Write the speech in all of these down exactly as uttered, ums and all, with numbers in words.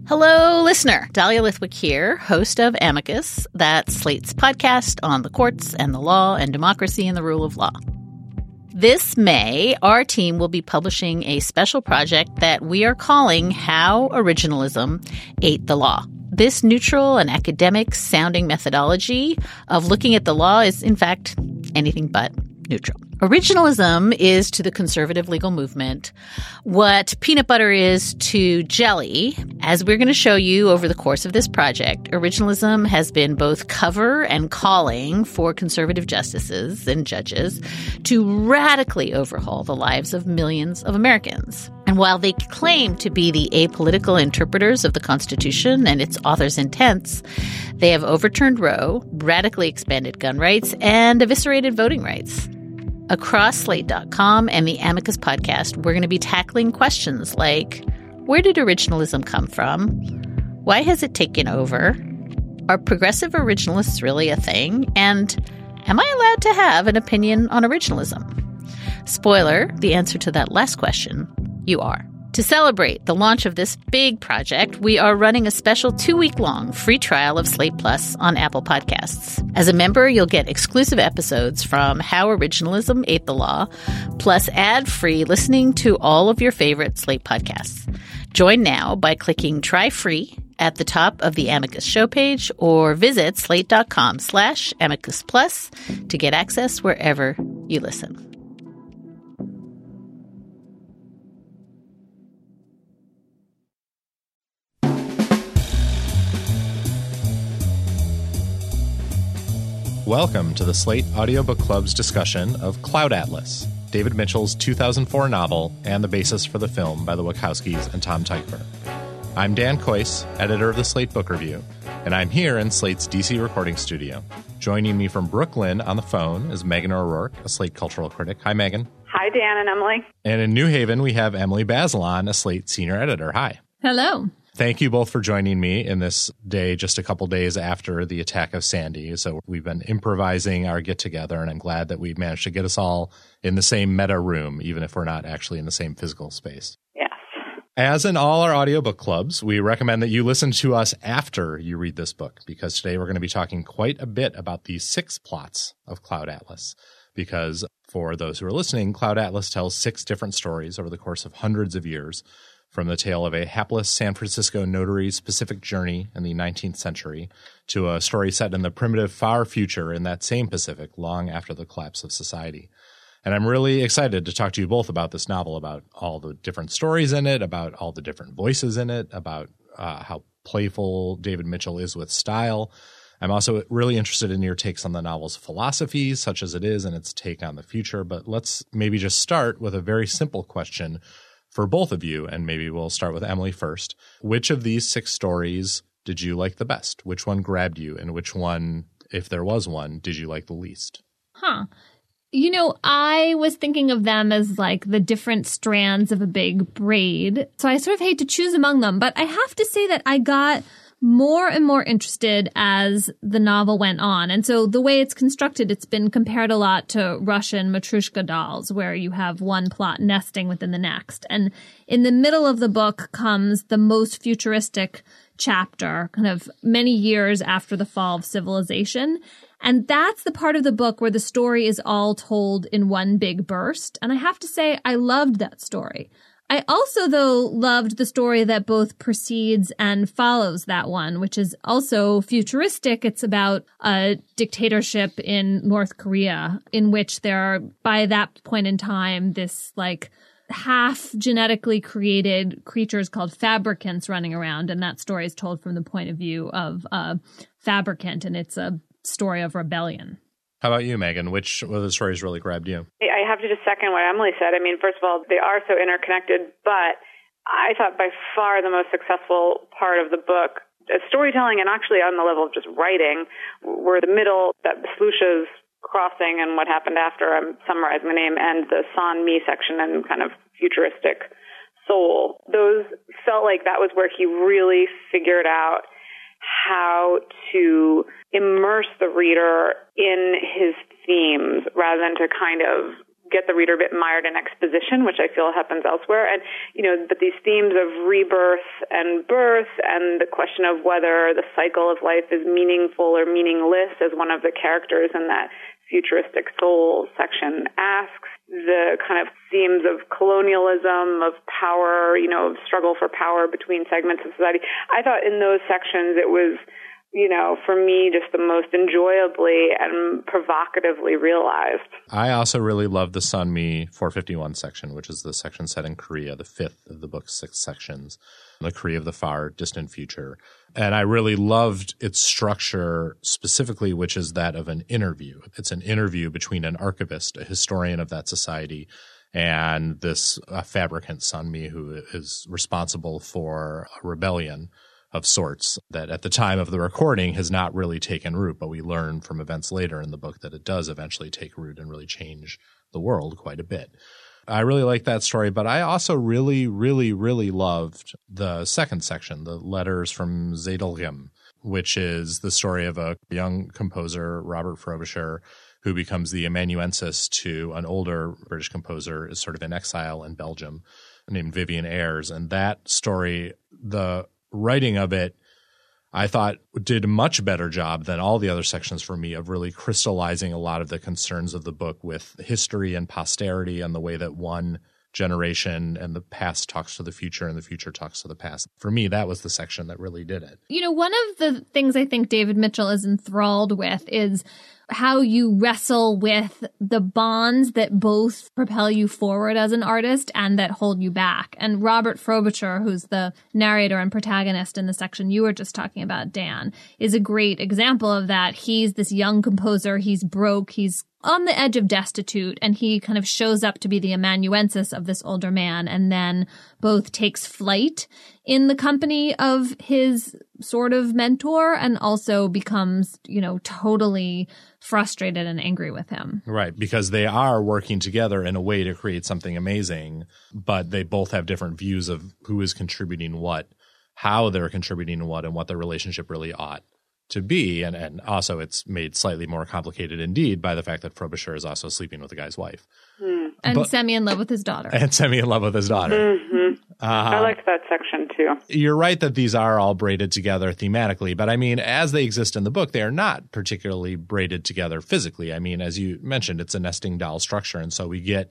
Hello, listener. Dahlia Lithwick here, host of Amicus, that's Slate's podcast on the courts and the law and democracy and the rule of law. This May, our team will be publishing a special project that we are calling How Originalism Ate the Law. This neutral and academic-sounding methodology of looking at the law is, in fact, anything but neutral. Originalism is to the conservative legal movement what peanut butter is to jelly. As we're going to show you over the course of this project, originalism has been both cover and calling for conservative justices and judges to radically overhaul the lives of millions of Americans. And while they claim to be the apolitical interpreters of the Constitution and its author's intents, they have overturned Roe, radically expanded gun rights, and eviscerated voting rights. Across Slate dot com and the Amicus podcast, we're going to be tackling questions like, where did originalism come from? Why has it taken over? Are progressive originalists really a thing? And am I allowed to have an opinion on originalism? Spoiler, the answer to that last question, you are. To celebrate the launch of this big project, we are running a special two-week-long free trial of Slate Plus on Apple Podcasts. As a member, you'll get exclusive episodes from How Originalism Ate the Law, plus ad-free listening to all of your favorite Slate podcasts. Join now by clicking Try Free at the top of the Amicus show page or visit slate.com slash Amicus Plus to get access wherever you listen. Welcome to the Slate Audiobook Club's discussion of Cloud Atlas, David Mitchell's two thousand four novel and the basis for the film by the Wachowskis and Tom Tykwer. I'm Dan Kois, editor of the Slate Book Review, and I'm here in Slate's D C recording studio. Joining me from Brooklyn on the phone is Megan O'Rourke, a Slate cultural critic. Hi, Megan. Hi, Dan and Emily. And in New Haven, we have Emily Bazelon, a Slate senior editor. Hi. Hello. Thank you both for joining me in this day, just a couple days after the attack of Sandy. So we've been improvising our get-together, and I'm glad that we've managed to get us all in the same meta room, even if we're not actually in the same physical space. Yes. As in all our audiobook clubs, we recommend that you listen to us after you read this book, because today we're going to be talking quite a bit about the six plots of Cloud Atlas. Because for those who are listening, Cloud Atlas tells six different stories over the course of hundreds of years, from the tale of a hapless San Francisco notary's Pacific journey in the nineteenth century to a story set in the primitive far future in that same Pacific long after the collapse of society. And I'm really excited to talk to you both about this novel, about all the different stories in it, about all the different voices in it, about uh, how playful David Mitchell is with style. I'm also really interested in your takes on the novel's philosophy, such as it is, and its take on the future. But let's maybe just start with a very simple question for both of you, and maybe we'll start with Emily first. Which of these six stories did you like the best? Which one grabbed you, and which one, if there was one, did you like the least? Huh. You know, I was thinking of them as like the different strands of a big braid. So I sort of hate to choose among them, but I have to say that I got more and more interested as the novel went on. And so the way it's constructed, it's been compared a lot to Russian Matryoshka dolls, where you have one plot nesting within the next. And in the middle of the book comes the most futuristic chapter, kind of many years after the fall of civilization. And that's the part of the book where the story is all told in one big burst. And I have to say, I loved that story. I also, though, loved the story that both precedes and follows that one, which is also futuristic. It's about a dictatorship in North Korea in which there are, by that point in time, this like half genetically created creatures called fabricants running around. And that story is told from the point of view of a fabricant, and it's a story of rebellion. How about you, Megan? Which of the stories really grabbed you? I have to just second what Emily said. I mean, first of all, they are so interconnected, but I thought by far the most successful part of the book, uh, storytelling and actually on the level of just writing, were the middle, that Slush's crossing and what happened after, I'm summarizing the name, and the San Mi section and kind of futuristic soul. Those felt like that was where he really figured out how to immerse the reader in his themes rather than to kind of get the reader a bit mired in exposition, which I feel happens elsewhere. And, you know, but these themes of rebirth and birth and the question of whether the cycle of life is meaningful or meaningless, as one of the characters in that futuristic soul section asks, the kind of themes of colonialism, of power, you know, of struggle for power between segments of society. I thought in those sections it was, you know, for me, just the most enjoyably and provocatively realized. I also really love the Sunmi four fifty-one section, which is the section set in Korea, the fifth of the book's six sections, the Korea of the far distant future. And I really loved its structure specifically, which is that of an interview. It's an interview between an archivist, a historian of that society, and this uh, fabricant Sunmi, who is responsible for a rebellion of sorts that at the time of the recording has not really taken root, but we learn from events later in the book that it does eventually take root and really change the world quite a bit. I really like that story, but I also really, really, really loved the second section, the Letters from Zedelgem, which is the story of a young composer, Robert Frobisher, who becomes the amanuensis to an older British composer, is sort of in exile in Belgium, named Vivian Ayres. And that story, the writing of it, I thought did a much better job than all the other sections for me of really crystallizing a lot of the concerns of the book with history and posterity and the way that one generation and the past talks to the future and the future talks to the past. For me, that was the section that really did it. You know, one of the things I think David Mitchell is enthralled with is how you wrestle with the bonds that both propel you forward as an artist and that hold you back. And Robert Frobisher, who's the narrator and protagonist in the section you were just talking about, Dan, is a great example of that. He's this young composer. He's broke. He's on the edge of destitute, and he kind of shows up to be the amanuensis of this older man, and then both takes flight in the company of his sort of mentor and also becomes, you know, totally frustrated and angry with him. Right, because they are working together in a way to create something amazing, but they both have different views of who is contributing what, how they're contributing what, and what the relationship really ought to be. And, and also it's made slightly more complicated indeed by the fact that Frobisher is also sleeping with the guy's wife. Mm. And but, semi in love with his daughter. And semi in love with his daughter. Mm-hmm. Uh, I liked that section too. You're right that these are all braided together thematically, but I mean, as they exist in the book, they are not particularly braided together physically. I mean, as you mentioned, it's a nesting doll structure. And so we get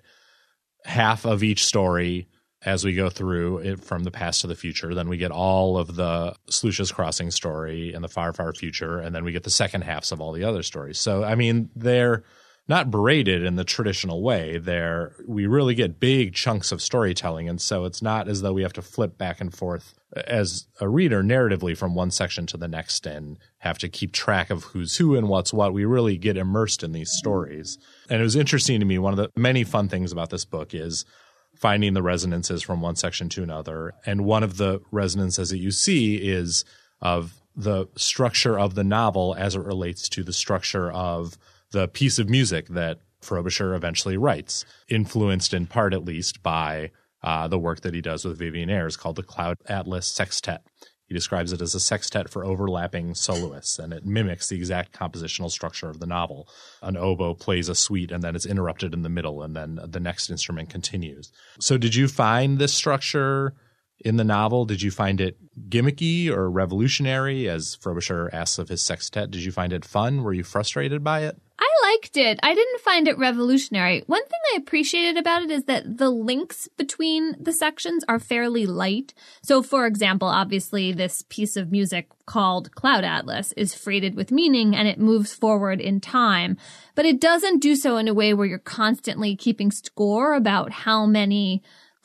half of each story as we go through it from the past to the future. Then we get all of the Sluicious Crossing story in the far, far future. And then we get the second halves of all the other stories. So, I mean, they're not braided in the traditional way. They're, we really get big chunks of storytelling. And so it's not as though we have to flip back and forth as a reader narratively from one section to the next and have to keep track of who's who and what's what. We really get immersed in these stories. And it was interesting to me. One of the many fun things about this book is finding the resonances from one section to another. And one of the resonances that you see is of the structure of the novel as it relates to the structure of the piece of music that Frobisher eventually writes, influenced in part at least by uh, the work that he does with Vivian Ayres called the Cloud Atlas Sextet. He describes it as a sextet for overlapping soloists, and it mimics the exact compositional structure of the novel. An oboe plays a suite, and then it's interrupted in the middle, and then the next instrument continues. So did you find this structure in the novel? Did you find it gimmicky or revolutionary, as Frobisher asks of his sextet? Did you find it fun? Were you frustrated by it? I liked it. I didn't find it revolutionary. One thing I appreciated about it is that the links between the sections are fairly light. So, for example, obviously this piece of music called Cloud Atlas is freighted with meaning and it moves forward in time, but it doesn't do so in a way where you're constantly keeping score about how many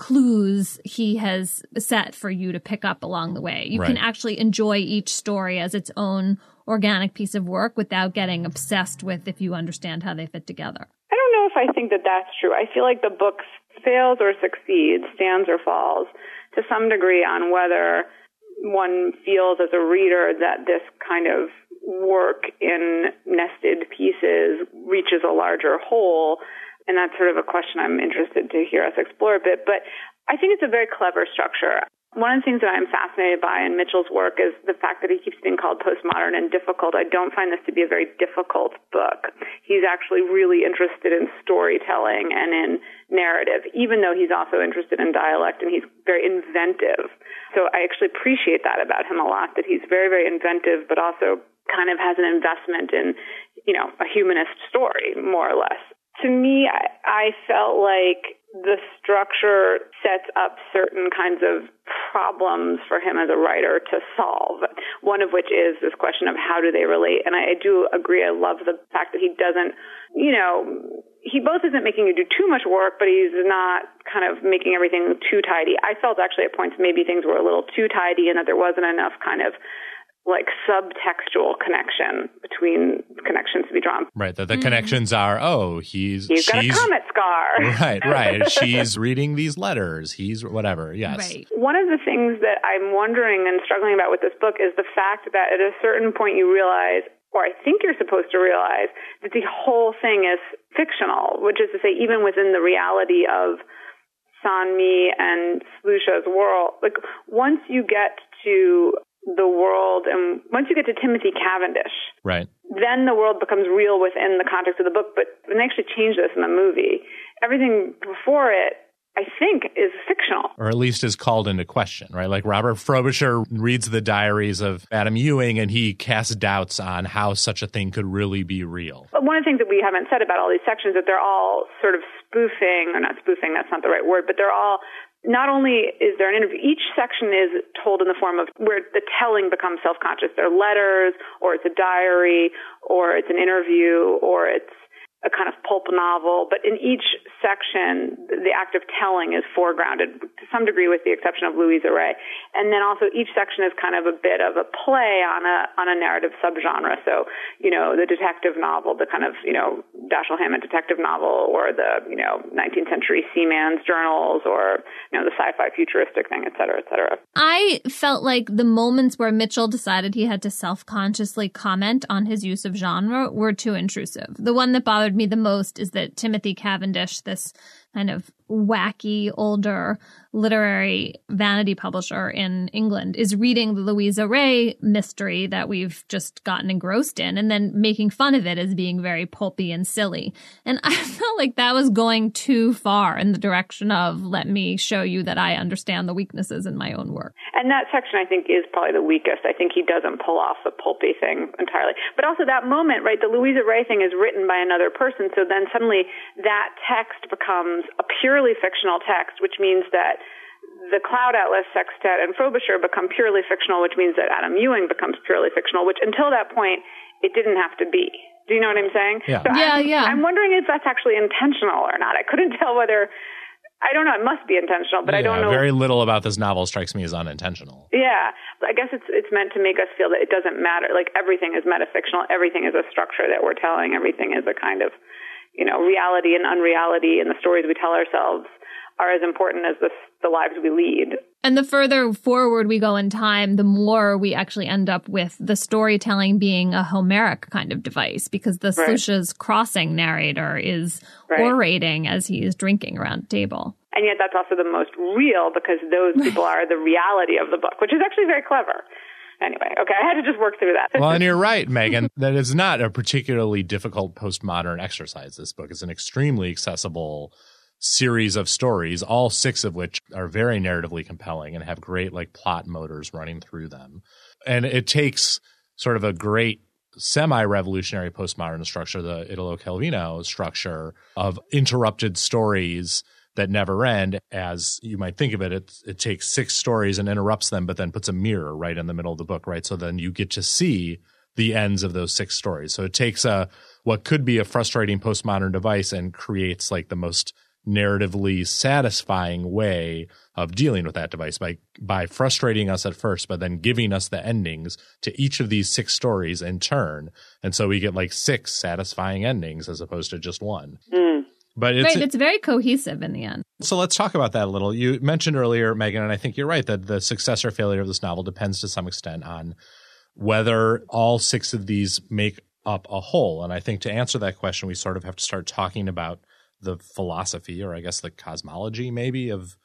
clues he has set for you to pick up along the way. You right. can actually enjoy each story as its own organic piece of work without getting obsessed with if you understand how they fit together. I don't know if I think that that's true. I feel like the book fails or succeeds, stands or falls, to some degree on whether one feels as a reader that this kind of work in nested pieces reaches a larger whole. And that's sort of a question I'm interested to hear us explore a bit. But I think it's a very clever structure. One of the things that I'm fascinated by in Mitchell's work is the fact that he keeps being called postmodern and difficult. I don't find this to be a very difficult book. He's actually really interested in storytelling and in narrative, even though he's also interested in dialect, and he's very inventive. So I actually appreciate that about him a lot, that he's very, very inventive, but also kind of has an investment in, you know, a humanist story, more or less. To me, I, I felt like the structure sets up certain kinds of problems for him as a writer to solve, one of which is this question of how do they relate. And I, I do agree. I love the fact that he doesn't, you know, he both isn't making you do too much work, but he's not kind of making everything too tidy. I felt actually at points maybe things were a little too tidy and that there wasn't enough kind of like subtextual connection between connections to be drawn. Right. That the mm-hmm. connections are, oh, he's He's got she's, a comet scar. Right, right. She's reading these letters. He's whatever. Yes. Right. One of the things that I'm wondering and struggling about with this book is the fact that at a certain point you realize, or I think you're supposed to realize, that the whole thing is fictional, which is to say even within the reality of Sanmi and Slusha's world, like once you get to the world, and once you get to Timothy Cavendish, right, then the world becomes real within the context of the book. But when they actually change this in the movie, everything before it, I think, is fictional. Or at least is called into question, right? Like Robert Frobisher reads the diaries of Adam Ewing and he casts doubts on how such a thing could really be real. But one of the things that we haven't said about all these sections is that they're all sort of spoofing, or not spoofing, that's not the right word, but they're all, not only is there an interview, each section is told in the form of where the telling becomes self-conscious. They're letters, or it's a diary, or it's an interview, or it's a kind of pulp novel, but in each section, the act of telling is foregrounded to some degree with the exception of Louisa Ray. And then also each section is kind of a bit of a play on a on a narrative subgenre. So, you know, the detective novel, the kind of, you know, Dashiell Hammett detective novel, or the, you know, nineteenth century seaman's journals, or, you know, the sci-fi futuristic thing, et cetera, et cetera. I felt like the moments where Mitchell decided he had to self-consciously comment on his use of genre were too intrusive. The one that bothered me the most is that Timothy Cavendish, this kind of wacky, older literary vanity publisher in England, is reading the Louisa Ray mystery that we've just gotten engrossed in and then making fun of it as being very pulpy and silly. And I felt like that was going too far in the direction of, let me show you that I understand the weaknesses in my own work. And that section, I think, is probably the weakest. I think he doesn't pull off the pulpy thing entirely. But also that moment, right, the Louisa Ray thing is written by another person, so then suddenly that text becomes a purely fictional text, which means that the Cloud Atlas Sextet and Frobisher become purely fictional, which means that Adam Ewing becomes purely fictional, which until that point, it didn't have to be. Do you know what I'm saying? Yeah, so yeah, I'm, yeah. I'm wondering if that's actually intentional or not. I couldn't tell whether, I don't know, it must be intentional, but yeah, I don't know. Very little about this novel strikes me as unintentional. Yeah, I guess it's it's meant to make us feel that it doesn't matter. Like everything is metafictional, everything is a structure that we're telling, everything is a kind of, you know, reality and unreality, and the stories we tell ourselves are as important as the, the lives we lead. And the further forward we go in time, the more we actually end up with the storytelling being a Homeric kind of device, because the right. Slusha's Crossing narrator is right. orating as he is drinking around a table. And yet that's also the most real, because those people are the reality of the book, which is actually very clever. Anyway, okay, I had to just work through that. Well, and you're right, Megan, that is not a particularly difficult postmodern exercise, this book. It's an extremely accessible series of stories, all six of which are very narratively compelling and have great like plot motors running through them. And it takes sort of a great semi-revolutionary postmodern structure, the Italo Calvino structure of interrupted stories that never end. As you might think of it, it, it takes six stories and interrupts them, but then puts a mirror right in the middle of the book, right? So then you get to see the ends of those six stories. So it takes a what could be a frustrating postmodern device and creates like the most narratively satisfying way of dealing with that device by by frustrating us at first, but then giving us the endings to each of these six stories in turn. And so we get like six satisfying endings as opposed to just one. Mm. But it's, right, it's very cohesive in the end. So let's talk about that a little. You mentioned earlier, Megan, and I think you're right, that the success or failure of this novel depends to some extent on whether all six of these make up a whole. And I think to answer that question, we sort of have to start talking about the philosophy, or I guess the cosmology maybe, of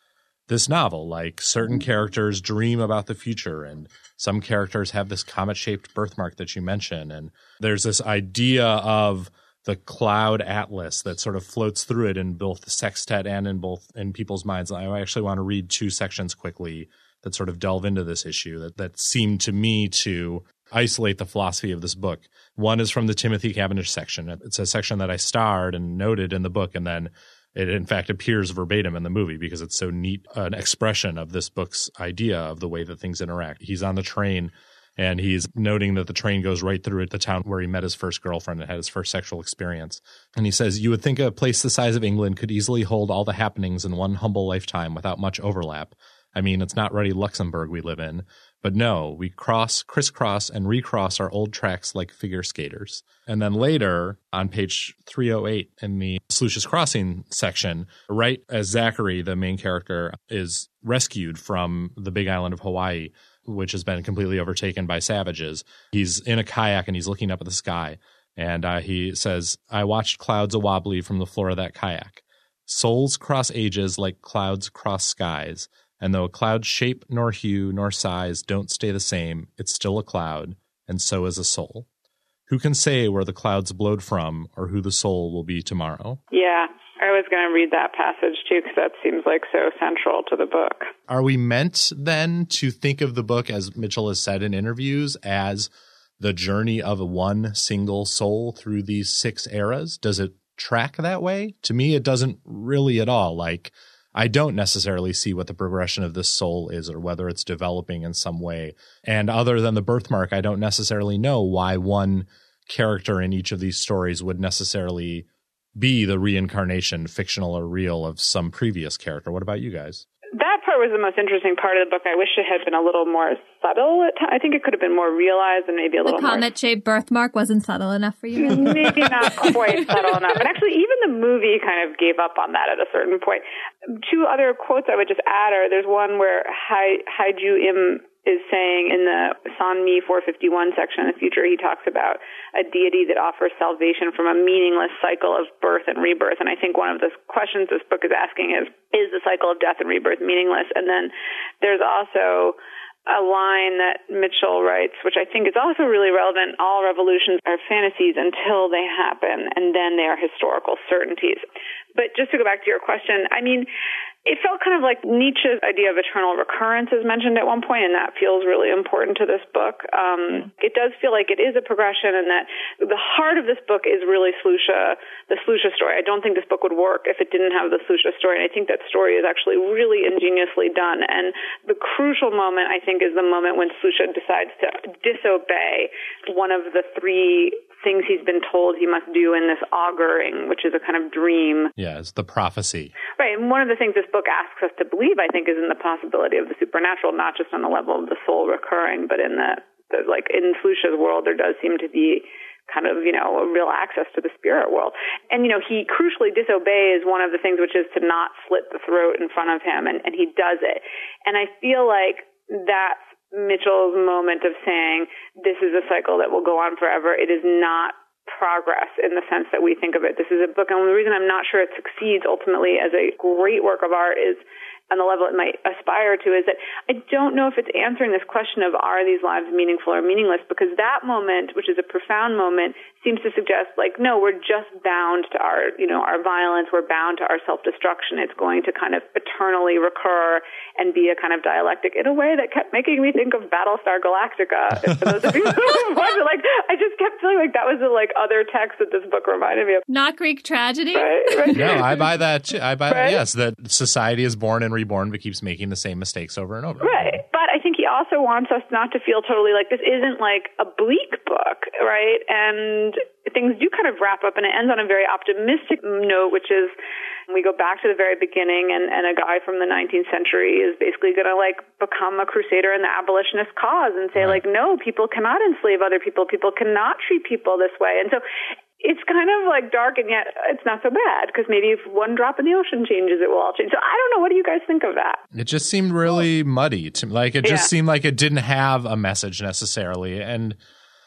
this novel. Like certain characters dream about the future, and some characters have this comet-shaped birthmark that you mentioned. And there's this idea of the cloud atlas that sort of floats through it in both the sextet and in both in people's minds. I actually want to read two sections quickly that sort of delve into this issue that, that seemed to me to isolate the philosophy of this book. One is from the Timothy Cavendish section. It's a section that I starred and noted in the book, and then it in fact appears verbatim in the movie because it's so neat an expression of this book's idea of the way that things interact. He's on the train and he's noting that the train goes right through the town where he met his first girlfriend and had his first sexual experience. And he says, "You would think a place the size of England could easily hold all the happenings in one humble lifetime without much overlap. I mean, it's not ruddy Luxembourg we live in. But no, we cross, crisscross, and recross our old tracks like figure skaters." And then later, on page three oh eight in the Sluicious Crossing section, right as Zachary, the main character, is rescued from the big island of Hawaii, which has been completely overtaken by savages, he's in a kayak and he's looking up at the sky. And uh, he says, "I watched clouds a-wobbly from the floor of that kayak. Souls cross ages like clouds cross skies. And though a cloud's shape nor hue nor size don't stay the same, it's still a cloud, and so is a soul. Who can say where the clouds blowed from or who the soul will be tomorrow?" Yeah, I was going to read that passage too because that seems like so central to the book. Are we meant then to think of the book, as Mitchell has said in interviews, as the journey of one single soul through these six eras? Does it track that way? To me, it doesn't really at all. Like, I don't necessarily see what the progression of this soul is or whether it's developing in some way. And other than the birthmark, I don't necessarily know why one character in each of these stories would necessarily be the reincarnation, fictional or real, of some previous character. What about you guys? That part was the most interesting part of the book. I wish it had been a little more subtle. At t- I think it could have been more realized and maybe a the little more... The comet-shaped birthmark wasn't subtle enough for you? Maybe not quite subtle enough. And actually, even the movie kind of gave up on that at a certain point. Two other quotes I would just add are, there's one where Hai, Haiju Im is saying in the Sanmi four fifty-one section in the future, he talks about a deity that offers salvation from a meaningless cycle of birth and rebirth. And I think one of the questions this book is asking is, is the cycle of death and rebirth meaningless? And then there's also a line that Mitchell writes, which I think is also really relevant. All revolutions are fantasies until they happen, and then they are historical certainties. But just to go back to your question, I mean, it felt kind of like Nietzsche's idea of eternal recurrence is mentioned at one point, and that feels really important to this book. Um, it does feel like it is a progression, and that the heart of this book is really Sluicia, the Sluicia story. I don't think this book would work if it didn't have the Sluicia story, and I think that story is actually really ingeniously done. And the crucial moment, I think, is the moment when Sluicia decides to disobey one of the three things he's been told he must do in this auguring, which is a kind of dream. Yeah, it's the prophecy. Right, and one of the things this book asks us to believe, I think, is in the possibility of the supernatural, not just on the level of the soul recurring, but in the, the like in Sluicia's world, there does seem to be kind of, you know, a real access to the spirit world. And, you know, he crucially disobeys one of the things, which is to not slit the throat in front of him, and, and he does it. And I feel like that's Mitchell's moment of saying, this is a cycle that will go on forever. It is not progress in the sense that we think of it. This is a book, and the reason I'm not sure it succeeds ultimately as a great work of art is, on the level it might aspire to, is that I don't know if it's answering this question of, are these lives meaningful or meaningless? Because that moment, which is a profound moment, seems to suggest, like, no, we're just bound to our, you know, our violence. We're bound to our self-destruction. It's going to kind of eternally recur and be a kind of dialectic in a way that kept making me think of Battlestar Galactica. For those of you who watched it, like, I just kept feeling like that was the, like, other text that this book reminded me of. Not Greek tragedy? Right, right. No, I buy that too. I buy right? that, yes, that society is born and reborn but keeps making the same mistakes over and over. Right. But I think he also wants us not to feel totally like this isn't like a bleak book, right? And things do kind of wrap up, and it ends on a very optimistic note, which is we go back to the very beginning, and, and a guy from the nineteenth century is basically going to like become a crusader in the abolitionist cause and say, right, like, no, people cannot enslave other people. People cannot treat people this way. And so it's kind of like dark, and yet it's not so bad, because maybe if one drop in the ocean changes, it will all change. So I don't know. What do you guys think of that? It just seemed really muddy to me. Like, it just yeah. seemed like it didn't have a message necessarily. And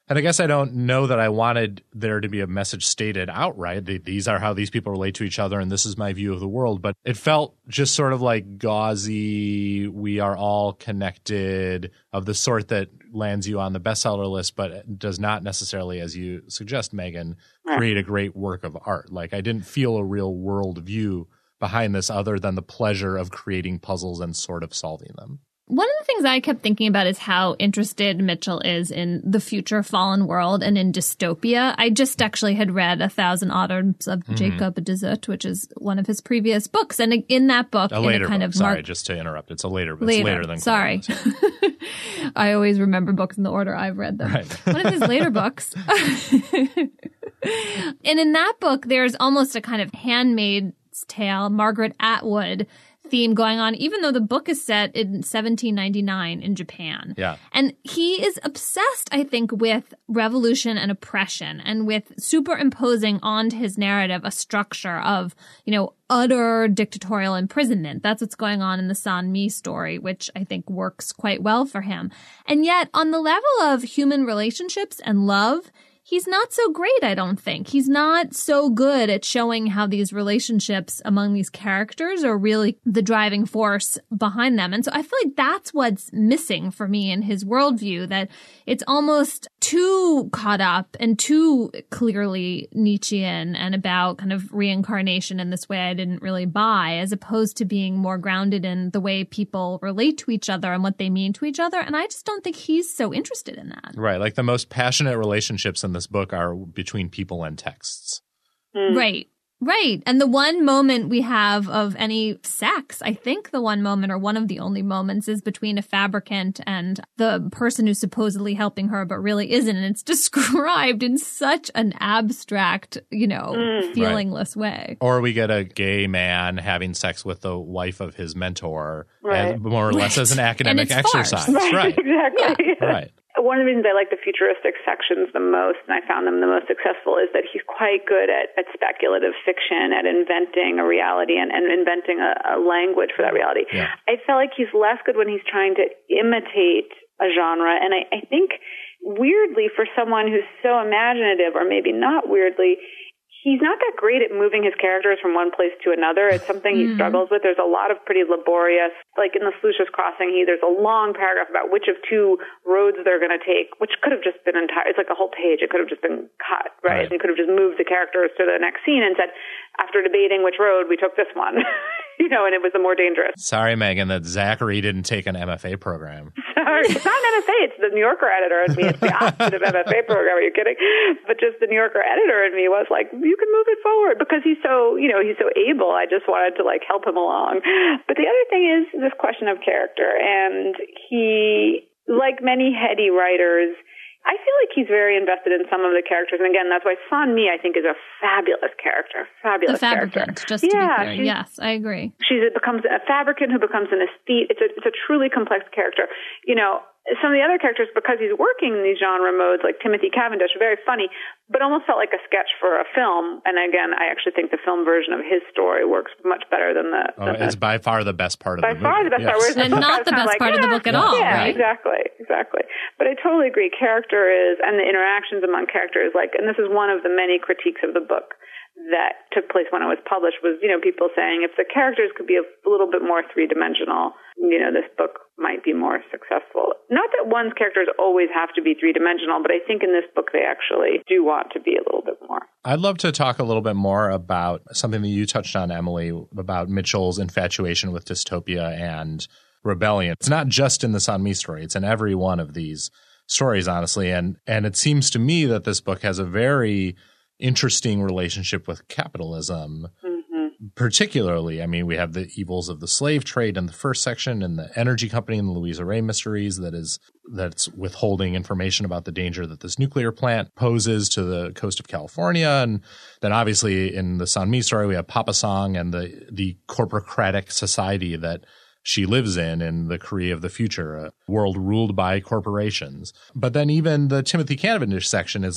And I guess I don't know that I wanted there to be a message stated outright. These are how these people relate to each other, and this is my view of the world. But it felt just sort of like gauzy, we are all connected, of the sort that lands you on the bestseller list, but does not necessarily, as you suggest, Megan, create a great work of art. Like, I didn't feel a real world view behind this other than the pleasure of creating puzzles and sort of solving them. One of the things I kept thinking about is how interested Mitchell is in the future fallen world and in dystopia. I just actually had read A Thousand Autumns of mm-hmm. Jacob de Zoet, which is one of his previous books. And in that book, a later in a kind book. of Sorry, mark- just to interrupt. It's a later book. Later. It's later than Sorry. I always remember books in the order I've read them. Right. One of his later books. And in that book, there's almost a kind of Handmaid's Tale, Margaret Atwood theme going on, even though the book is set in seventeen ninety-nine in Japan. Yeah. And he is obsessed, I think, with revolution and oppression and with superimposing onto his narrative a structure of, you know, utter dictatorial imprisonment. That's what's going on in the San Mi story, which I think works quite well for him. And yet, on the level of human relationships and love, he's not so great, I don't think. He's not so good at showing how these relationships among these characters are really the driving force behind them. And so I feel like that's what's missing for me in his worldview, that it's almost too caught up and too clearly Nietzschean and about kind of reincarnation in this way I didn't really buy, as opposed to being more grounded in the way people relate to each other and what they mean to each other. And I just don't think he's so interested in that. Right. Like the most passionate relationships in the this book are between people and texts. Mm. Right. Right. And the one moment we have of any sex, I think the one moment or one of the only moments is between a fabricant and the person who's supposedly helping her, but really isn't. And it's described in such an abstract, you know, mm. feelingless right. way. Or we get a gay man having sex with the wife of his mentor, right. as, more or less right. as an academic exercise. Right. right. Exactly. Yeah. Right. One of the reasons I like the futuristic sections the most, and I found them the most successful, is that he's quite good at, at speculative fiction, at inventing a reality and, and inventing a, a language for that reality. Yeah. I felt like he's less good when he's trying to imitate a genre, and I, I think weirdly for someone who's so imaginative, or maybe not weirdly, he's not that great at moving his characters from one place to another. It's something he mm. struggles with. There's a lot of pretty laborious, like in the Sluicious Crossing, he, there's a long paragraph about which of two roads they're going to take, which could have just been entire. It's like a whole page. It could have just been cut, right? right. You could have just moved the characters to the next scene and said, after debating which road, we took this one. You know, and it was the more dangerous. Sorry, Megan, that Zachary didn't take an M F A program. Sorry, it's not an M F A. It's the New Yorker editor in me. It's the opposite of M F A program. Are you kidding? But just the New Yorker editor in me was like, you can move it forward because he's so, you know, he's so able. I just wanted to like help him along. But the other thing is this question of character. And he, like many heady writers, I feel like he's very invested in some of the characters. And again, that's why San Mi, I think, is a fabulous character. Fabulous the fabricant, character. just to yeah, be clear. Yes, I agree. She becomes a fabricant who becomes an aesthete. It's a, it's a truly complex character. You know, some of the other characters, because he's working in these genre modes, like Timothy Cavendish, very funny, but almost felt like a sketch for a film. And again, I actually think the film version of his story works much better than the... Oh, than it's the, by far the best part of the by movie. By far the best yes. part. Whereas and the not the best like, part yeah, of the book at yeah, all, Yeah, right? exactly, exactly. But I totally agree. Character is, and the interactions among characters, like, and this is one of the many critiques of the book that took place when it was published, was, you know, people saying if the characters could be a little bit more three-dimensional, you know, this book might be more successful. Not that one's characters always have to be three-dimensional, but I think in this book they actually do want to be a little bit more. I'd love to talk a little bit more about something that you touched on, Emily, about Mitchell's infatuation with dystopia and rebellion. It's not just in the San Mi story. It's in every one of these stories, honestly. And, and it seems to me that this book has a very interesting relationship with capitalism, mm-hmm. particularly. I mean, we have the evils of the slave trade in the first section, and the energy company in the Louisa Ray Mysteries that is that's withholding information about the danger that this nuclear plant poses to the coast of California. And then obviously in the San Mi story, we have Papa Song and the the corporocratic society that she lives in in the Korea of the future, a world ruled by corporations. But then even the Timothy Cavendish section is like,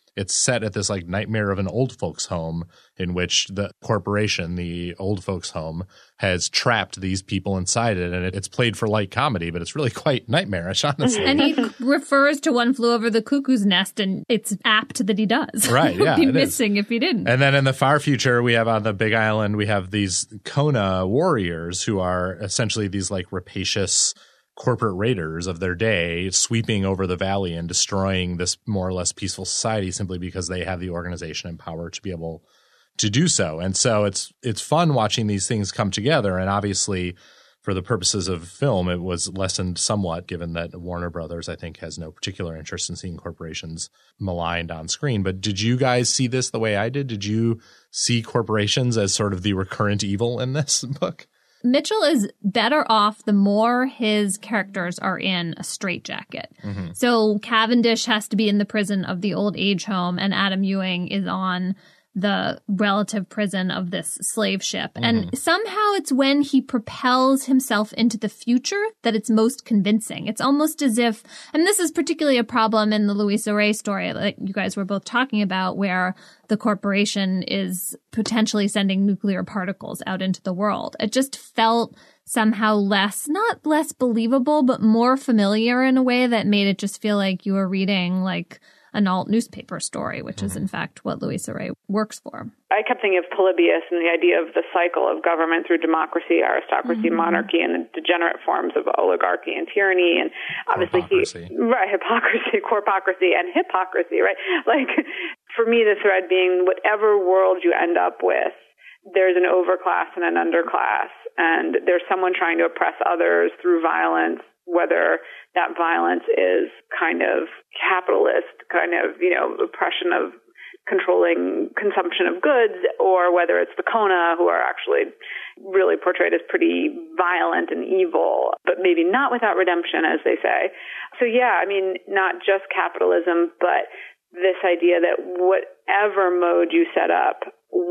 it's set at this like nightmare of an old folks home in which the corporation, the old folks home, has trapped these people inside it. And it, it's played for light comedy, but it's really quite nightmarish, honestly. And he refers to One Flew Over the Cuckoo's Nest, and it's apt that he does. Right, yeah. He'd be it missing is. if he didn't. And then in the far future, we have on the Big Island, we have these Kona warriors who are essentially these like rapacious corporate raiders of their day, sweeping over the valley and destroying this more or less peaceful society simply because they have the organization and power to be able to do so. And so it's it's fun watching these things come together. And obviously, for the purposes of film, it was lessened somewhat, given that Warner Brothers, I think, has no particular interest in seeing corporations maligned on screen. But did you guys see this the way I did? Did you see corporations as sort of the recurrent evil in this book? Mitchell is better off the more his characters are in a straitjacket. Mm-hmm. So Cavendish has to be in the prison of the old age home, and Adam Ewing is on the relative prison of this slave ship. Mm-hmm. And somehow it's when he propels himself into the future that it's most convincing. It's almost as if, and this is particularly a problem in the Louisa Ray story that you guys were both talking about, where the corporation is potentially sending nuclear particles out into the world. It just felt somehow less, not less believable, but more familiar in a way that made it just feel like you were reading like an alt newspaper story, which mm-hmm. is in fact what Louisa Ray works for. I kept thinking of Polybius and the idea of the cycle of government through democracy, aristocracy, mm-hmm. monarchy, and the degenerate forms of oligarchy and tyranny, and obviously he, right, hypocrisy, corpocracy, and hypocrisy, right? Like, for me, the thread being whatever world you end up with, there's an overclass and an underclass, and there's someone trying to oppress others through violence, whether that violence is kind of capitalist, kind of, you know, oppression of controlling consumption of goods, or whether it's the Kona, who are actually really portrayed as pretty violent and evil, but maybe not without redemption, as they say. So yeah, I mean, not just capitalism, but this idea that whatever mode you set up,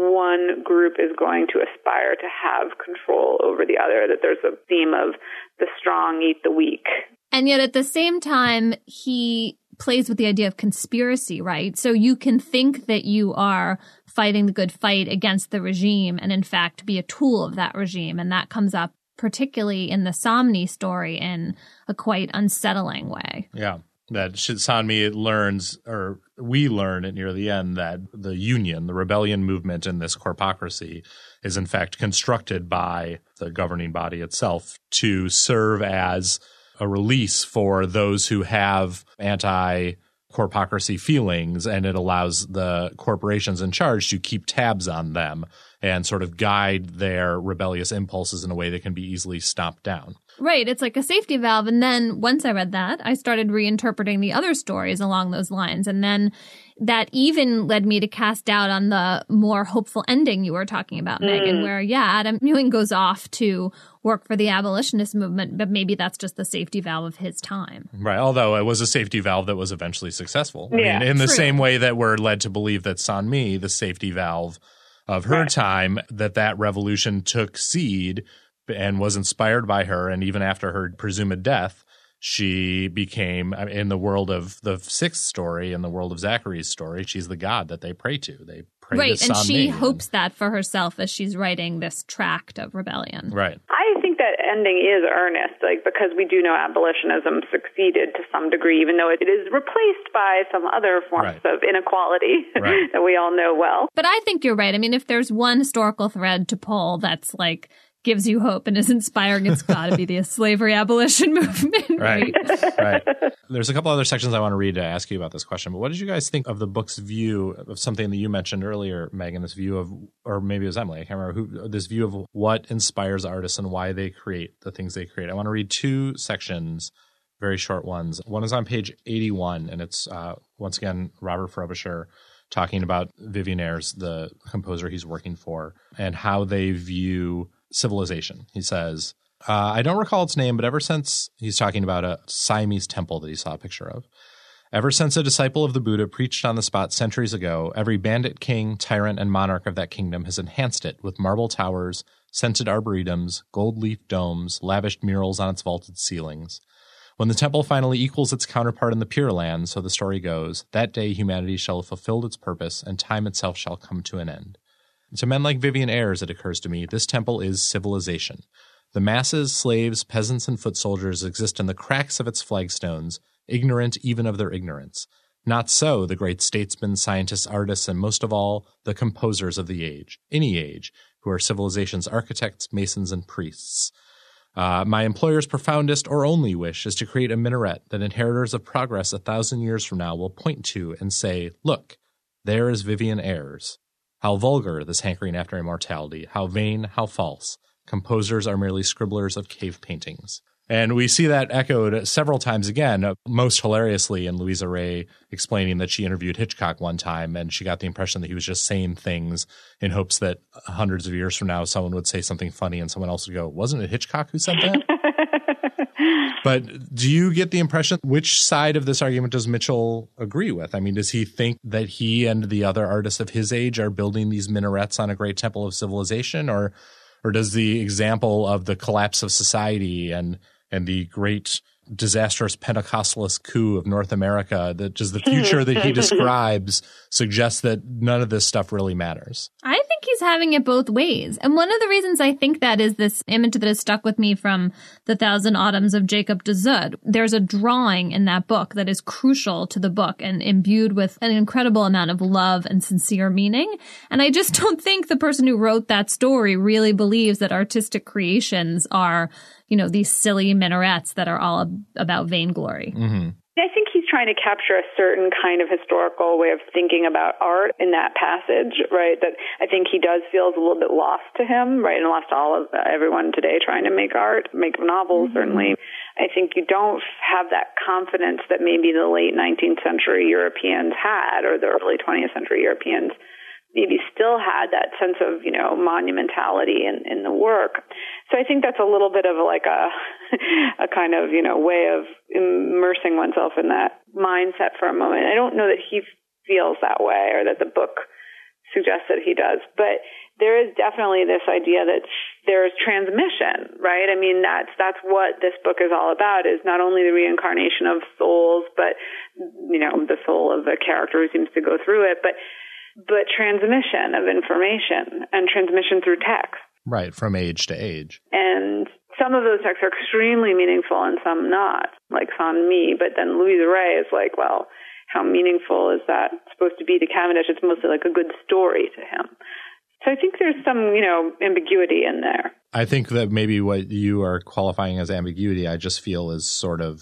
one group is going to aspire to have control over the other, that there's a theme of the strong eat the weak. And yet at the same time, he plays with the idea of conspiracy, right? So you can think that you are fighting the good fight against the regime and in fact be a tool of that regime. And that comes up particularly in the Somni story in a quite unsettling way. Yeah. That Sanmi learns, or we learn at near the end, that the union, the rebellion movement in this corpocracy is in fact constructed by the governing body itself to serve as a release for those who have anti-corpocracy feelings, and it allows the corporations in charge to keep tabs on them and sort of guide their rebellious impulses in a way that can be easily stomped down. Right. It's like a safety valve. And then once I read that, I started reinterpreting the other stories along those lines. And then that even led me to cast doubt on the more hopeful ending you were talking about, mm. Megan, where, yeah, Adam Ewing goes off to work for the abolitionist movement, but maybe that's just the safety valve of his time. Right. Although it was a safety valve that was eventually successful. Yeah, I mean, in the true. same way that we're led to believe that Sanmi, the safety valve of her right. time, that that revolution took seed and was inspired by her. And even after her presumed death, she became, in the world of the sixth story, in the world of Zachary's story, she's the god that they pray to. They pray right, to and Sanmi. she hopes that for herself as she's writing this tract of rebellion. Right. I think that ending is earnest, like, because we do know abolitionism succeeded to some degree, even though it is replaced by some other forms right. of inequality right. that we all know well. But I think you're right. I mean, if there's one historical thread to pull that's like gives you hope and is inspiring, it's got to be the slavery abolition movement. Right. right. There's a couple other sections I want to read to ask you about this question, but what did you guys think of the book's view of something that you mentioned earlier, Megan, this view of, or maybe it was Emily, I can't remember, who, this view of what inspires artists and why they create the things they create. I want to read two sections, very short ones. One is on page eighty-one, and it's, uh, once again, Robert Frobisher talking about Vivian Ayres, the composer he's working for, and how they view civilization. He says, uh, I don't recall its name, but ever since, he's talking about a Siamese temple that he saw a picture of. Ever since a disciple of the Buddha preached on the spot centuries ago, every bandit king, tyrant, and monarch of that kingdom has enhanced it with marble towers, scented arboretums, gold leaf domes, lavish murals on its vaulted ceilings. When the temple finally equals its counterpart in the Pure Land, so the story goes, that day humanity shall have fulfilled its purpose, and time itself shall come to an end. To men like Vivian Ayres, it occurs to me, this temple is civilization. The masses, slaves, peasants, and foot soldiers exist in the cracks of its flagstones, ignorant even of their ignorance. Not so the great statesmen, scientists, artists, and most of all, the composers of the age, any age, who are civilization's architects, masons, and priests. Uh, my employer's profoundest or only wish is to create a minaret that inheritors of progress a thousand years from now will point to and say, look, there is Vivian Ayres. How vulgar, this hankering after immortality. How vain, how false. Composers are merely scribblers of cave paintings. And we see that echoed several times again, most hilariously in Louisa Ray explaining that she interviewed Hitchcock one time and she got the impression that he was just saying things in hopes that hundreds of years from now someone would say something funny and someone else would go, wasn't it Hitchcock who said that? But do you get the impression, which side of this argument does Mitchell agree with? I mean, does he think that he and the other artists of his age are building these minarets on a great temple of civilization, or or does the example of the collapse of society and and the great disastrous Pentecostalist coup of North America, that does the future that he describes suggest that none of this stuff really matters? I think he's having it both ways. And one of the reasons I think that is this image that has stuck with me from The Thousand Autumns of Jacob de Zoet. There's a drawing in that book that is crucial to the book and imbued with an incredible amount of love and sincere meaning. And I just don't think the person who wrote that story really believes that artistic creations are, you know, these silly minarets that are all ab- about vainglory. Mm-hmm. I think he's trying to capture a certain kind of historical way of thinking about art in that passage, right? That I think he does feels a little bit lost to him, right? And lost to all of uh, everyone today trying to make art, make novels, mm-hmm. certainly. I think you don't have that confidence that maybe the late nineteenth century Europeans had, or the early twentieth century Europeans maybe still had that sense of, you know, monumentality in, in the work. So I think that's a little bit of like a, a kind of, you know, way of immersing oneself in that mindset for a moment. I don't know that he feels that way or that the book suggests that he does, but there is definitely this idea that there's transmission, right? I mean, that's, that's what this book is all about, is not only the reincarnation of souls, but, you know, the soul of the character who seems to go through it, but but transmission of information and transmission through text. Right, from age to age. And some of those texts are extremely meaningful and some not, like San Mi. But then Louisa Ray is like, well, how meaningful is that supposed to be to Cavendish? It's mostly like a good story to him. So I think there's some, you know, ambiguity in there. I think that maybe what you are qualifying as ambiguity, I just feel is sort of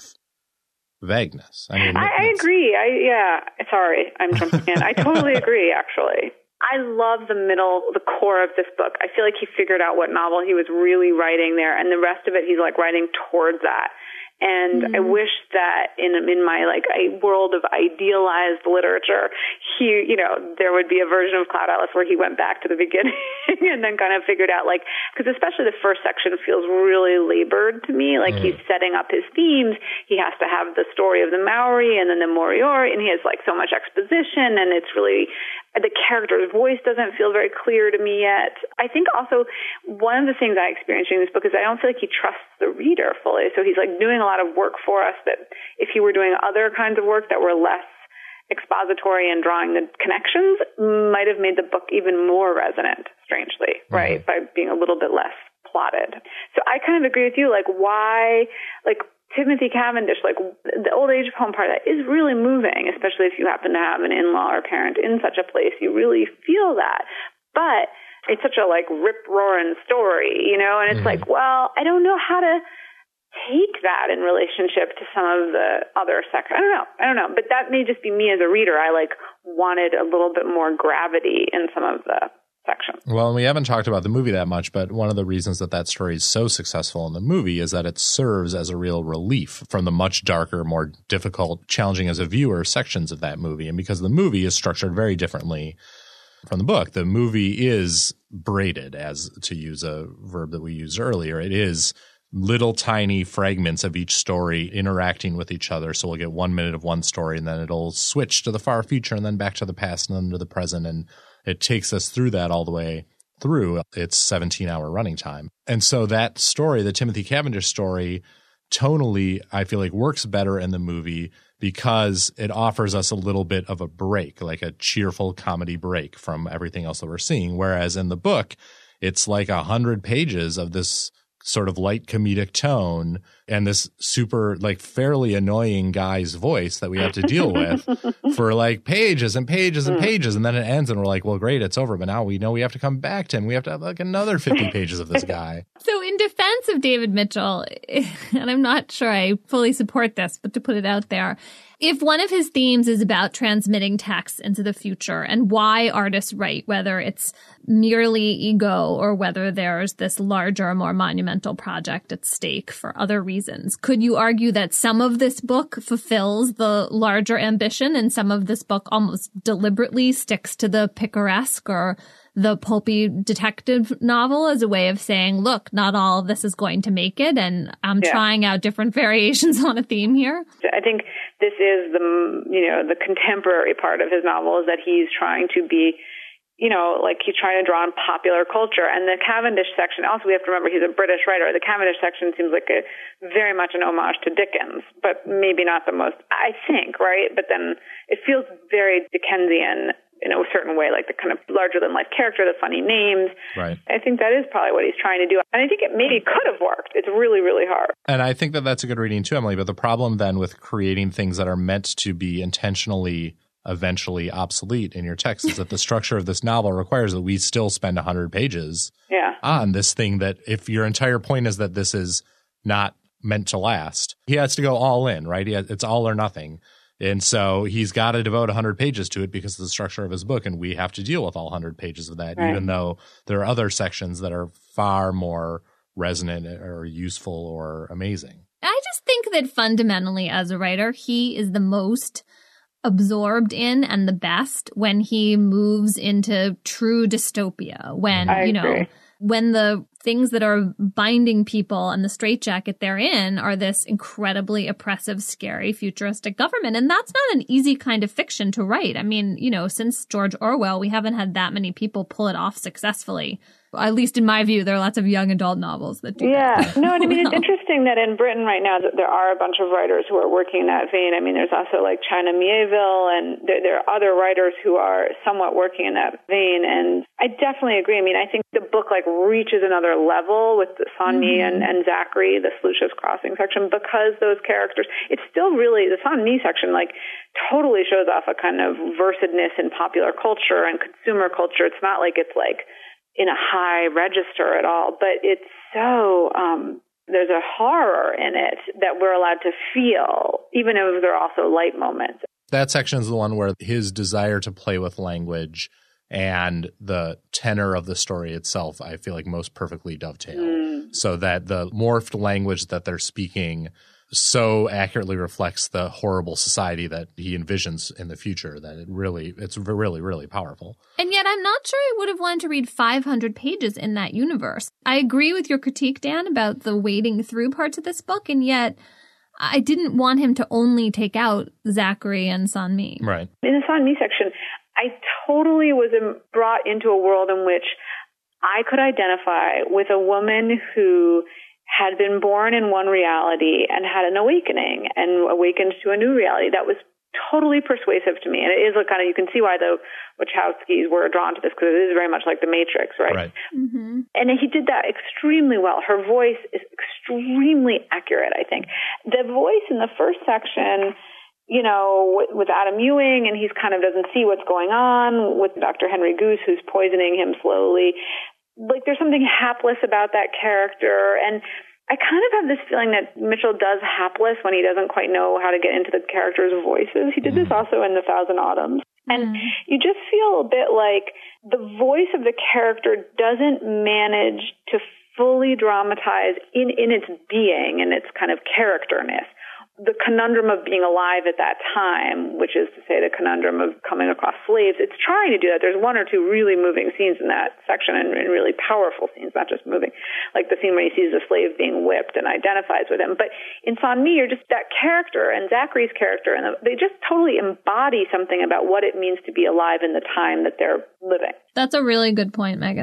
vagueness. I mean, I, I agree. I yeah. Sorry, I'm jumping in. I totally agree. Actually, I love the middle, the core of this book. I feel like he figured out what novel he was really writing there, and the rest of it, he's like writing towards that. And mm-hmm. I wish that in in my like a world of idealized literature, he, you know, there would be a version of Cloud Atlas where he went back to the beginning and then kind of figured out, like, because especially the first section feels really labored to me. Like mm-hmm. he's setting up his themes. He has to have the story of the Maori and then the Moriori, and he has like so much exposition, and it's really, the character's voice doesn't feel very clear to me yet. I think also one of the things I experienced in this book is I don't feel like he trusts the reader fully. So he's like doing a lot of work for us that if he were doing other kinds of work that were less expository and drawing the connections, might have made the book even more resonant, strangely, mm-hmm. right? By being a little bit less plotted. So I kind of agree with you. Like, why, like, Timothy Cavendish, like the old age of home part of that is really moving, especially if you happen to have an in-law or parent in such a place. You really feel that. But it's such a like rip-roaring story, you know, and it's mm-hmm. like, well, I don't know how to take that in relationship to some of the other sections. I don't know. I don't know. But that may just be me as a reader. I like wanted a little bit more gravity in some of the sections. Well, and we haven't talked about the movie that much, but one of the reasons that that story is so successful in the movie is that it serves as a real relief from the much darker, more difficult, challenging as a viewer sections of that movie. And because the movie is structured very differently from the book, the movie is braided, as to use a verb that we used earlier. It is little tiny fragments of each story interacting with each other. So we'll get one minute of one story, and then it'll switch to the far future and then back to the past and then to the present. And it takes us through that all the way through its seventeen hour running time. And so that story, the Timothy Cavendish story, tonally, I feel like works better in the movie because it offers us a little bit of a break, like a cheerful comedy break from everything else that we're seeing. Whereas in the book, it's like a hundred pages of this sort of light comedic tone and this super like fairly annoying guy's voice that we have to deal with for like pages and pages and pages. And then it ends and we're like, well, great, it's over. But now we know we have to come back to him. We have to have like another fifty pages of this guy. So in defense of David Mitchell, and I'm not sure I fully support this, but to put it out there, if one of his themes is about transmitting text into the future and why artists write, whether it's merely ego or whether there's this larger, more monumental project at stake for other reasons, could you argue that some of this book fulfills the larger ambition and some of this book almost deliberately sticks to the picaresque or the pulpy detective novel as a way of saying, look, not all of this is going to make it, and I'm yeah. trying out different variations on a theme here? I think this is the, you know, the contemporary part of his novel is that he's trying to be, you know, like he's trying to draw on popular culture. And the Cavendish section, also we have to remember he's a British writer. The Cavendish section seems like a very much an homage to Dickens, but maybe not the most, I think, right? But then it feels very Dickensian in a certain way, like the kind of larger-than-life character, the funny names. Right. I think that is probably what he's trying to do. And I think it maybe could have worked. It's really, really hard. And I think that that's a good reading too, Emily. But the problem then with creating things that are meant to be intentionally eventually obsolete in your text is that the structure of this novel requires that we still spend one hundred pages yeah. on this thing that if your entire point is that this is not meant to last, he has to go all in, right? He has, it's all or nothing. And so he's got to devote one hundred pages to it because of the structure of his book, and we have to deal with all one hundred pages of that, right. even though there are other sections that are far more resonant or useful or amazing. I just think that fundamentally as a writer, he is the most absorbed in and the best when he moves into true dystopia, when, I you know, agree. when the things that are binding people and the straitjacket they're in are this incredibly oppressive, scary, futuristic government. And that's not an easy kind of fiction to write. I mean, you know, since George Orwell, we haven't had that many people pull it off successfully. At least in my view, there are lots of young adult novels that do yeah. that. Yeah. No, and I mean, it's interesting that in Britain right now, there are a bunch of writers who are working in that vein. I mean, there's also like China Miéville, and there, there are other writers who are somewhat working in that vein. And I definitely agree. I mean, I think the book like reaches another level with San Mi mm-hmm. and, and Zachary, the Sluicious Crossing section, because those characters, it's still really, the San Mi section, like, totally shows off a kind of versedness in popular culture and consumer culture. It's not like it's like in a high register at all, but it's so, um, there's a horror in it that we're allowed to feel, even if there are also light moments. That section is the one where his desire to play with language and the tenor of the story itself, I feel like most perfectly dovetail. Mm. So that the morphed language that they're speaking so accurately reflects the horrible society that he envisions in the future that it really, it's really, really powerful. And yet I'm not sure I would have wanted to read five hundred pages in that universe. I agree with your critique, Dan, about the wading through parts of this book, and yet I didn't want him to only take out Zachary and San Mi. Right. In the San Mi section, I totally was brought into a world in which I could identify with a woman who had been born in one reality and had an awakening and awakened to a new reality that was totally persuasive to me. And it is a kind of, you can see why the Wachowskis were drawn to this, because it is very much like The Matrix, right? Right. Mm-hmm. And he did that extremely well. Her voice is extremely accurate, I think. The voice in the first section, you know, with, with Adam Ewing, and he's kind of doesn't see what's going on with Doctor Henry Goose, who's poisoning him slowly. Like, there's something hapless about that character. And I kind of have this feeling that Mitchell does hapless when he doesn't quite know how to get into the characters' voices. He did this also in The Thousand Autumns. And you just feel a bit like the voice of the character doesn't manage to fully dramatize in, in its being and its kind of characterness the conundrum of being alive at that time, which is to say the conundrum of coming across slaves. It's trying to do that. There's one or two really moving scenes in that section, and, and really powerful scenes, not just moving, like the scene where he sees the slave being whipped and identifies with him. But in San Mi, you're just that character and Zachary's character, and the, they just totally embody something about what it means to be alive in the time that they're living. That's a really good point, Megan.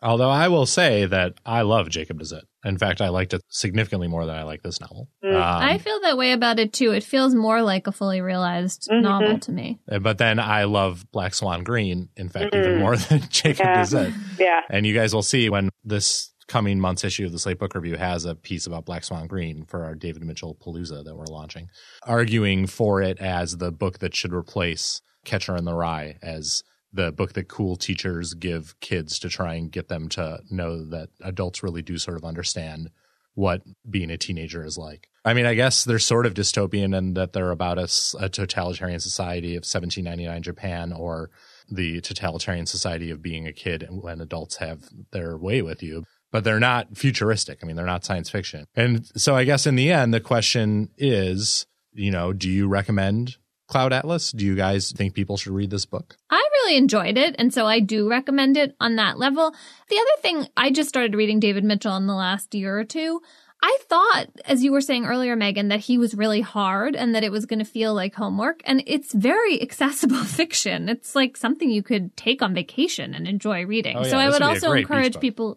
Although I will say that I love Jacob de Zoet. In fact, I liked it significantly more than I like this novel. Mm. Um, I feel that way about it, too. It feels more like a fully realized mm-hmm. novel to me. But then I love Black Swan Green, in fact, mm-hmm. even more than Jacob yeah. de Zoet. Yeah. And you guys will see when this coming month's issue of the Slate Book Review has a piece about Black Swan Green for our David Mitchell Palooza that we're launching, arguing for it as the book that should replace Catcher in the Rye as the book that cool teachers give kids to try and get them to know that adults really do sort of understand what being a teenager is like. I mean, I guess they're sort of dystopian in that they're about a, a totalitarian society of seventeen ninety-nine Japan, or the totalitarian society of being a kid when adults have their way with you. But they're not futuristic. I mean, they're not science fiction. And so I guess in the end, the question is, you know, do you recommend Cloud Atlas? Do you guys think people should read this book? I really enjoyed it, and so I do recommend it on that level. The other thing, I just started reading David Mitchell in the last year or two. I thought, as you were saying earlier, Megan, that he was really hard and that it was going to feel like homework. And it's very accessible fiction. It's like something you could take on vacation and enjoy reading. Oh, yeah, so I would would also encourage people...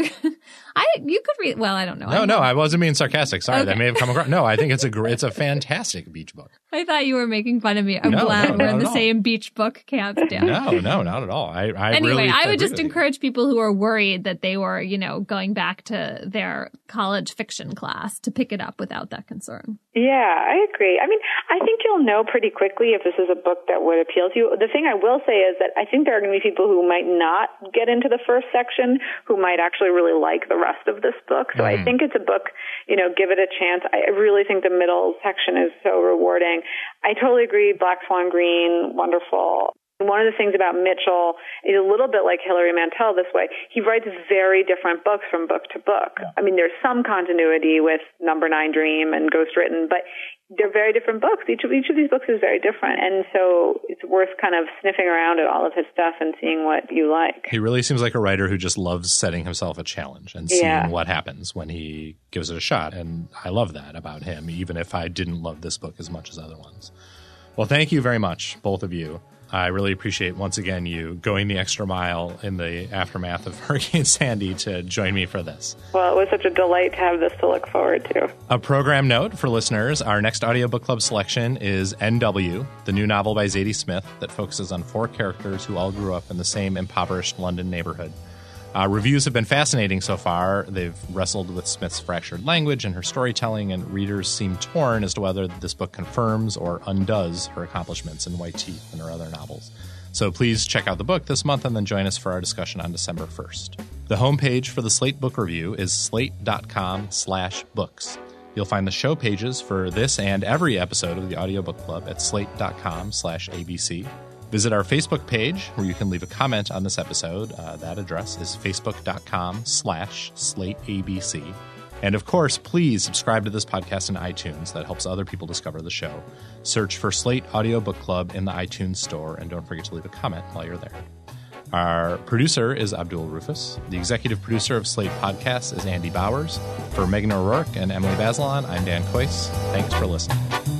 I you could read well I don't know no I no I wasn't being sarcastic, sorry. Okay. That may have come across. No, I think it's a great, it's a fantastic beach book. I thought you were making fun of me. I'm no, glad no, we're in the all. same beach book camp. Dan. no no not at all. I, I anyway really I would just you. encourage people who are worried that they were you know going back to their college fiction class to pick it up without that concern. Yeah, I agree. I mean, I think you'll know pretty quickly if this is a book that would appeal to you. The thing I will say is that I think there are going to be people who might not get into the first section who might actually really like the rest of this book. So mm. I think it's a book, you know, give it a chance. I really think the middle section is so rewarding. I totally agree. Black Swan Green, wonderful. One of the things about Mitchell is a little bit like Hilary Mantel this way. He writes very different books from book to book. I mean, there's some continuity with Number Nine Dream and Ghostwritten, but they're very different books. Each of, each of these books is very different. And so it's worth kind of sniffing around at all of his stuff and seeing what you like. He really seems like a writer who just loves setting himself a challenge and seeing yeah. what happens when he gives it a shot. And I love that about him, even if I didn't love this book as much as other ones. Well, thank you very much, both of you. I really appreciate, once again, you going the extra mile in the aftermath of Hurricane Sandy to join me for this. Well, it was such a delight to have this to look forward to. A program note for listeners, our next audiobook club selection is N W, the new novel by Zadie Smith that focuses on four characters who all grew up in the same impoverished London neighborhood. Uh, reviews have been fascinating so far. They've wrestled with Smith's fractured language and her storytelling, and readers seem torn as to whether this book confirms or undoes her accomplishments in White Teeth and her other novels. So please check out the book this month and then join us for our discussion on December first. The homepage for the Slate Book Review is slate.com slash books. You'll find the show pages for this and every episode of the Audiobook Club at slate.com slash ABC. Visit our Facebook page where you can leave a comment on this episode. Uh, that address is facebook.com slash slateabc. And of course, please subscribe to this podcast in iTunes. That helps other people discover the show. Search for Slate Audiobook Club in the iTunes store, and don't forget to leave a comment while you're there. Our producer is Abdul Rufus. The executive producer of Slate Podcasts is Andy Bowers. For Megan O'Rourke and Emily Bazelon, I'm Dan Kois. Thanks for listening.